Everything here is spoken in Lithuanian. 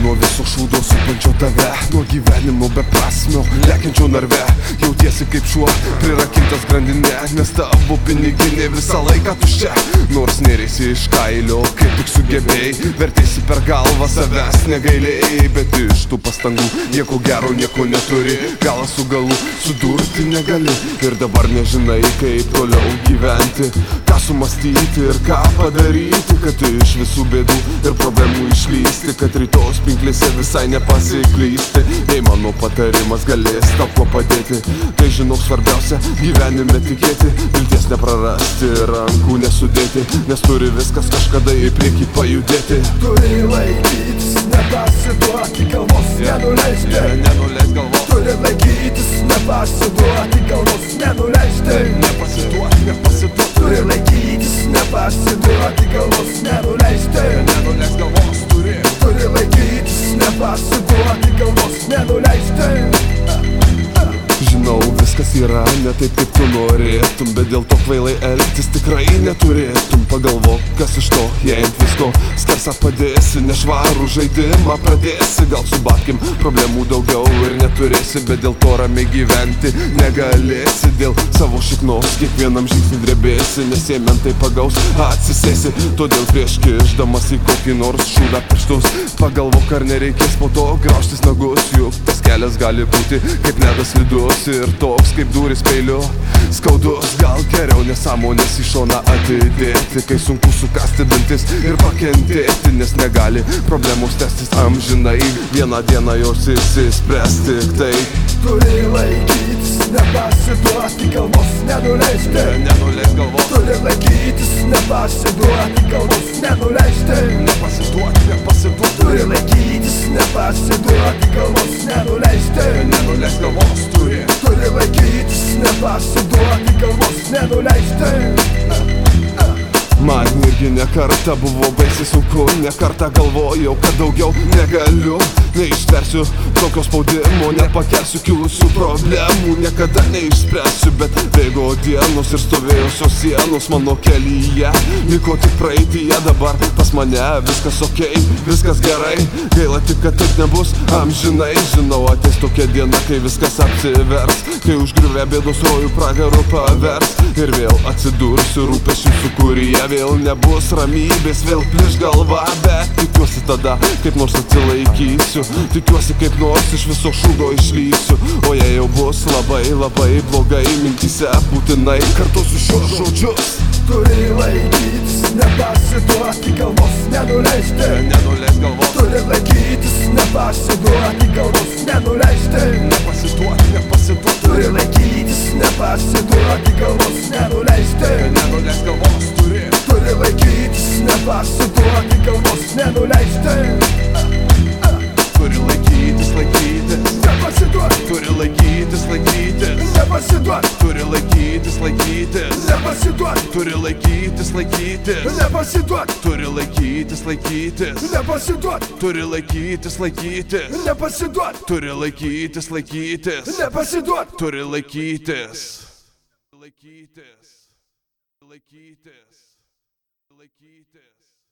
nuo viso šūdo supančio tave, nuo gyvenimo beprasmio, lekiančio narve. Jautiesi kaip šuo, prirakintas grandinė, nes tavo piniginė visą laiką tuščia. Nors nėrėsi iš kailio, kaip tik sugebėjai, vertėsi per galvą, savęs negailėjai. Bet iš tų pastangų nieko gero nieko neturi, galą su galu sudurti negali. Ir dabar nežinai, kaip toliau gyventi, ką sumastyti ir ką padaryti, kad iš visų bėdų ir problemų išlysti, kad rytojus pinklėse visai nepasiklysti. Jei mano patarimas galės tau kuo padėti, tai žinok svarbiausia gyvenime tikėti, vilties neprarasti, rankų nesudėti, nes turi viskas kažkada į priekį pajudėti. Turi laikytis, nepasiduoti, galvos nenuleisti, Nenuleis galvos. Turi laikytis, nepasiduoti, galvos nenuleisti, Nepasiduoti. Turi laikytis, nepasiduoti, galvos nenuleisti, Nenuleis galvos turi. Turi laikytis, nepasiduoti, galvos nenuleisti. Žinau, viskas yra ne taip, kaip tu norėtum, bet dėl to kvailai elgtis tikrai neturėtum. Pagalvok, kas iš to, jei ant visko skersą padėsi, nešvarų žaidimą pradėsi. Gal su babkim problemų daugiau ir neturėsi, bet dėl to ramiai gyventi negalėsi. Dėl savo šiknos kiekvienam žingsnį drebėsi, nes jei mentai pagaus, atsisėsi. Todėl prieš kišdamas į kokį nors šūdą pirštus, pagalvok, ar nereikės po to graužtis nagus, juk tas kelias gali būti kaip ledas slidus ir toks kaip dūris peiliu skaudus. Gal geriau nesąmonės į šoną atidėti, kai sunku sukasti dantis ir pakentėti, nes negali problemos tęstis amžinai, vieną dieną jos išsispręs tik tai. Turi laikytis, nepasiduoti, galvos nenuleisti, Nenuleis galvos. Turi laikytis, nepasiduoti, galvos nenuleisti, Nepasiduoti. Turi laikytis, nepasiduoti, galvos nenuleisti, Nenuleis galvos turi. Turi laikytis, nepasiduoti, galvos nenuleisti. Man irgi nekartą buvo baisiai sunku, nekartą galvojau, kad daugiau negaliu, neištversiu tokio spaudimo, nepakelsiu kilusių problemų, niekada neišspręsiu, bet bėgo dienos ir stovėjusios sienos mano kelyje, liko tik praeityje, dabar pas mane viskas okei, viskas gerai, gaila tik, kad taip nebus amžinai. Žinau, ateis tokia diena, kai viskas apsivers, kai užgriuvę bėdos rojų pragaru pavers, ir vėl atsidursiu rūpesčių sūkuryje. Vėl nebus ramybės, vėl pliš galva, bet tikiuosi tada kaip nors atsilaikysiu, tikiuosi kaip nors iš viso šūdo išlysiu. O jei jau bus labai labai blogai mintyse, būtinai kartosiu šios žodžius. Turi laikytis, nepasiduoti, galvos nenuleisti, Nenuleis galvos. Turi laikytis, nepasiduoti, galvos nenuleisti, Nepasiduoti. Turi laikytis, nepasiduoti, galvos nenuleisti, Nenuleis galvos turi. Turi laikytis, nepasiduoti, galvos nenuleisti. Turi laikytis, Nepasiduoti, turi laikytis, nepasiduoti, turi laikytis, nepasiduoti, turi laikytis, nepasiduoti, turi laikytis, nepasiduoti, turi laikytis, nepasiduoti, turi laikytis, nepasiduoti. turi laikytis.